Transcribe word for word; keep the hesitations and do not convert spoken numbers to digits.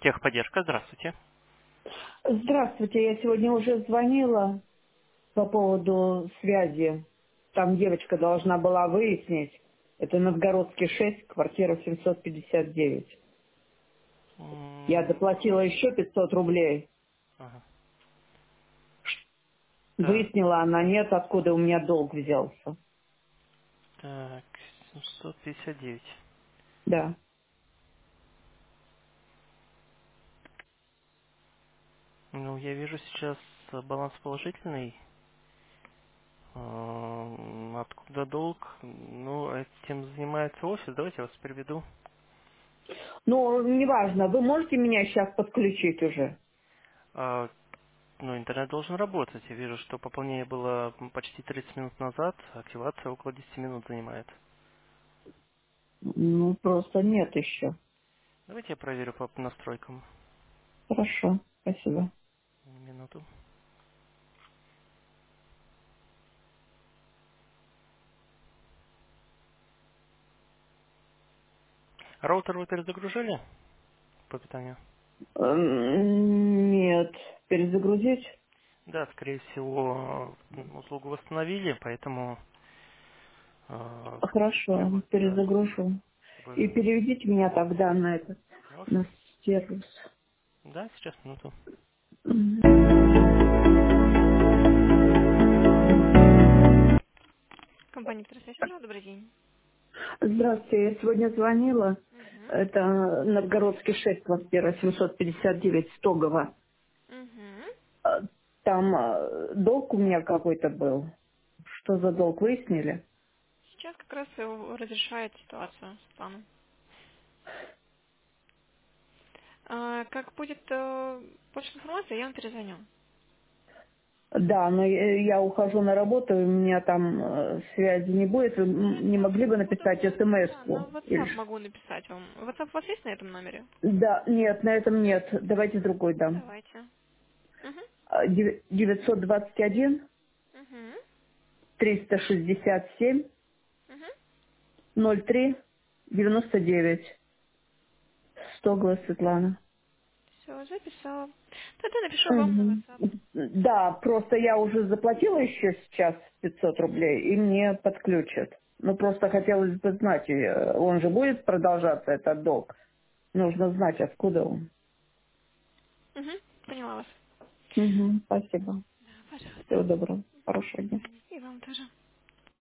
Техподдержка, здравствуйте. Здравствуйте, я сегодня уже звонила по поводу связи. Там девочка должна была выяснить. Это Новгородский шесть, квартира семьсот пятьдесят девять. Я М, доплатила еще пятьсот рублей. ага. Так, Выяснила она нет, откуда у меня долг взялся. так, семьсот пятьдесят девять. Да. Ну, я вижу сейчас э, баланс положительный. Ам, Откуда долг? Ну, этим занимается офис. Давайте я вас переведу. Ну, неважно, вы можете меня сейчас подключить уже? А, ну, интернет должен работать. Я вижу, что пополнение было м, почти тридцать минут назад. Активация около десяти минут занимает. Ну, просто нет еще. Давайте я проверю по настройкам. Хорошо, спасибо. Минуту. Роутер вы перезагружали по питанию? Эм, Нет, перезагрузить? Да, скорее всего, м, услугу восстановили, поэтому э, Хорошо, требуется, да, перезагружу. И чтобы... переведите меня тогда на этот, На офис? на сервис. Да, сейчас, минуту. Мгм. Компания Трансляшн, добрый день. Здравствуйте, я сегодня звонила. Угу. Это Новгородский шесть, квартира семьсот пятьдесят девять, Стогово. Угу. А, Там а, долг у меня какой-то был. Что за долг, выяснили? Сейчас как раз и разрешает ситуацию с планом. А, как будет э, больше информации, я вам перезвоню. Да, но я я ухожу на работу, и у меня там э, связи не будет. Вы м- не могли бы Ну, написать тогда, да, на смс-ку? Или WhatsApp ш- могу написать вам. WhatsApp у вас есть на этом номере? Да, нет, на этом нет. Давайте другой дам. Давайте. Угу. А, дев- девятьсот двадцать один Угу. триста шестьдесят семь Угу. ноль три девяносто девять. Стогло Светлана. Все, записала. Тогда напишу вам на Мгм. WhatsApp. Да, просто я уже заплатила еще сейчас пятьсот рублей, и мне подключат. Ну, просто хотелось бы знать, э, он же будет продолжаться, этот долг. Нужно знать, откуда он. Угу. Поняла вас. Мгм. Спасибо. Да, пожалуйста. Всего доброго. Хорошего До дня. свидания. И вам тоже.